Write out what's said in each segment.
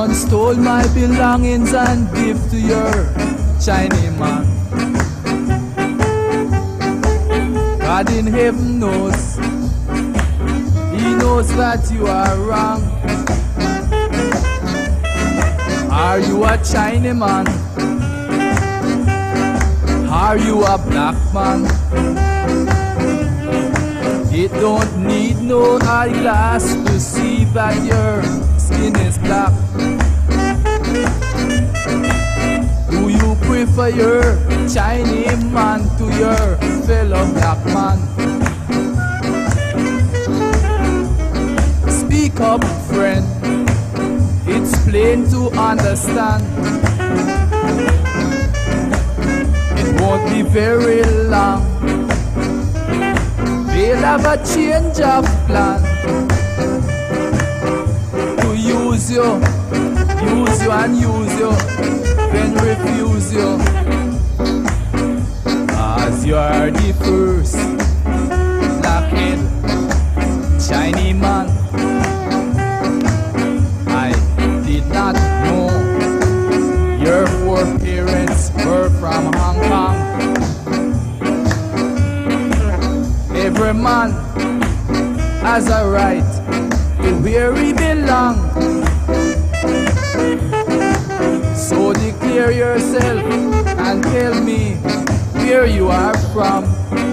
Someone stole my belongings and give to your Chinese man. God in heaven knows, He knows that you are wrong. Are you a Chinese man? Are you a black man? It don't need no eyeglass to see that your skin is black. Do you prefer your Chinese man to your fellow black man? Speak up, friend. It's plain to understand. It won't be very long. They'll have a change of plan to use you and use you, then refuse you. As you are the first black-head Chinese man, I did not know your foreparents were from Hong Kong. Every man has a right to where he belongs. So declare yourself and tell me where you are from.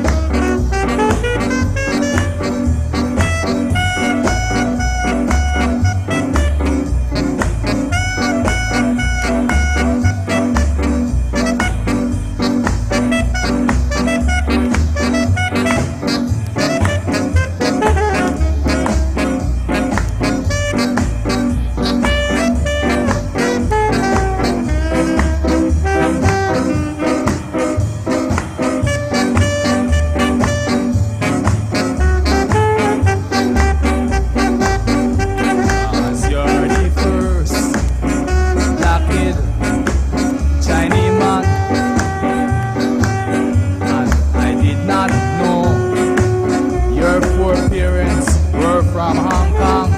Parents were from Hong Kong.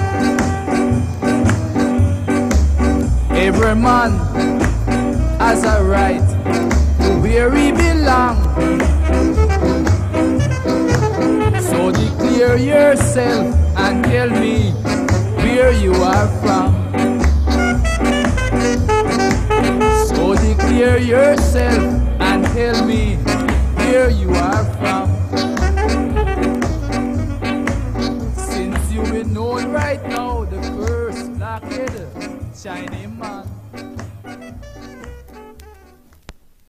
Every man has a right to where he belongs. So declare yourself and tell me where you are from. So declare yourself and tell me where you are from. Known right now, the first black-headed Chinese man.